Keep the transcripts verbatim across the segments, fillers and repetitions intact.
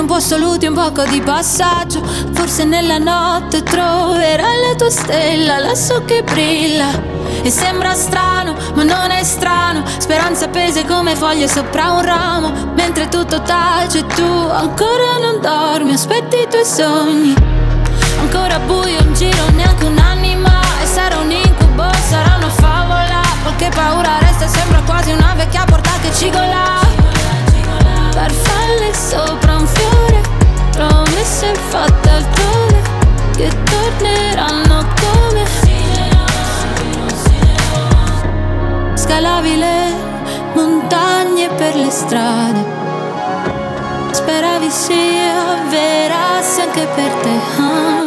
po' assoluti, un poco di passaggio. Forse nella notte troverai la tua stella lassù che brilla. E sembra strano, ma non è strano. Speranze appese come foglie sopra un ramo. Mentre tutto tace tu ancora non dormi. Aspetti i tuoi sogni. Ancora buio in giro, neanche un'anima. E sarà un incubo, sarà una favola. Qualche paura resta, sembra quasi una vecchia porta che cigola. Farfalle sopra un fiore, promesse fatte altrove, che torneranno come. Scalavi le montagne per le strade, speravi si avverasse anche per te. ah.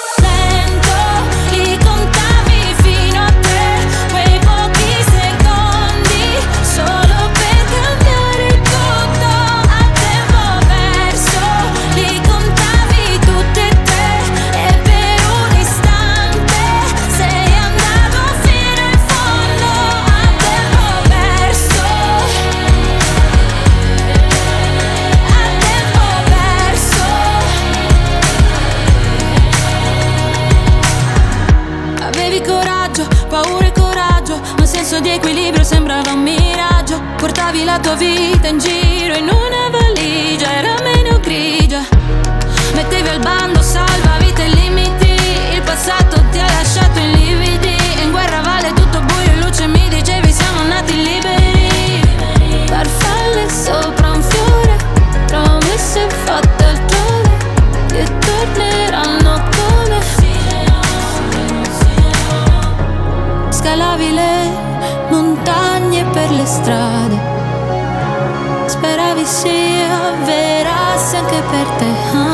Paura e coraggio, ma il senso di equilibrio sembrava un miraggio. Portavi la tua vita in giro in una valigia, era meno grigia. Mettevi al bando salvavite e limiti. Il passato ti ha lasciato in lividi. In guerra vale tutto buio e luce, mi dicevi siamo nati liberi. Farfalle sopra un fiore, promesse fatte altrove, che torneranno come. Scalavi le montagne per le strade, speravi si avverasse anche per te. ah.